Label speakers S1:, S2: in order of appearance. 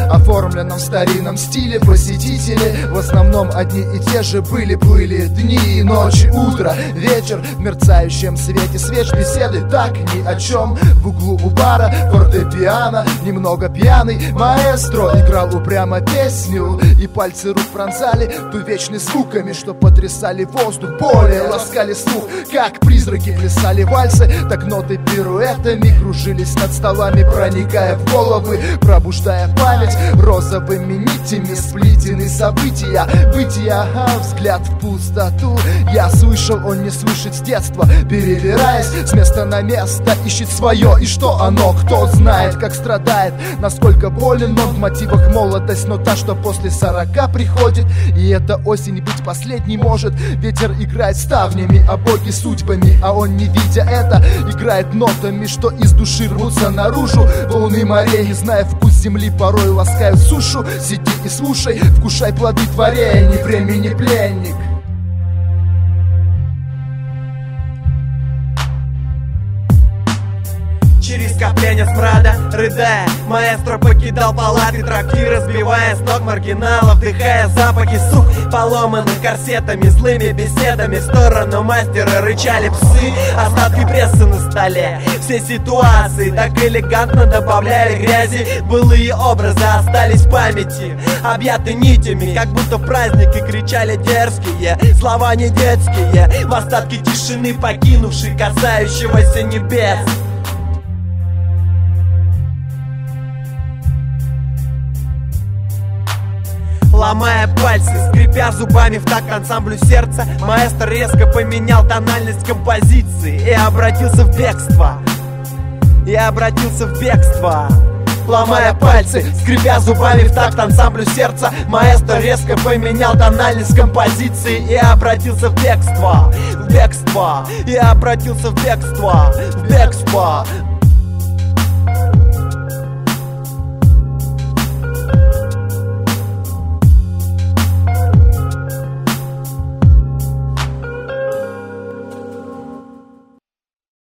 S1: оформленном в старинном стиле. Посетители в основном одни и те же были. Плыли дни и ночи, утро, вечер. В мерцающем свете свеч беседы так ни о чем. В углу у бара фортепиано, немного пьяный маэстро играл упрямо песню, и пальцы рук пронзали тувечными звуками, что потрясали воздух, более ласкали слух. Как призраки плясали вальсы, так ноты пируэтами кружились над столами, проникая в головы, пробуждая память розовыми нитями. Сплетены события, бытия, взгляд в пустоту. Я слышал, он не слышит с детства, перебираясь с места на место, ищет свое. И что оно, кто знает, как страдает, насколько болен он в мотивах молодость, но та, что после 40 приходит. И эта осень быть последней может. Ветер играет ставнями, а боги судьбами, а он, не видя это, играет нотами, что из души рвутся наружу. Волны морей, не зная вкус земли, порой ласкают сушу. Сиди и слушай, вкушай плоды творения, времени пленник.
S2: Через скопление смрада, рыдая, маэстро покидал палаты, трактиры, сбивая с ног маргиналов, вдыхая запахи сук, поломанных корсетами, злыми беседами. В сторону мастера рычали псы, остатки прессы на столе. Все ситуации так элегантно добавляли грязи. Былые образы остались в памяти, объяты нитями, как будто в празднике кричали дерзкие слова не детские, в остатки тишины, покинувшей касающегося небес. Ломая пальцы, скрипя зубами в такт ансамблю сердца, маэстро резко поменял тональность композиции и обратился в бегство. Ломая пальцы, скрипя зубами в такт ансамблю сердца, маэстро резко поменял тональность композиции и обратился в бегство. И обратился в бегство.